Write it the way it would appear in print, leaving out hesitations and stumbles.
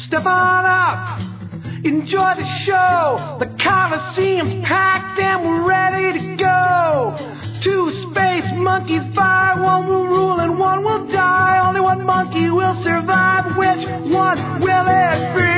Step on up, enjoy the show. The Coliseum's packed and we're ready to go. 2 space monkeys vie, one will rule and one will die. Only one monkey will survive, which one will it be?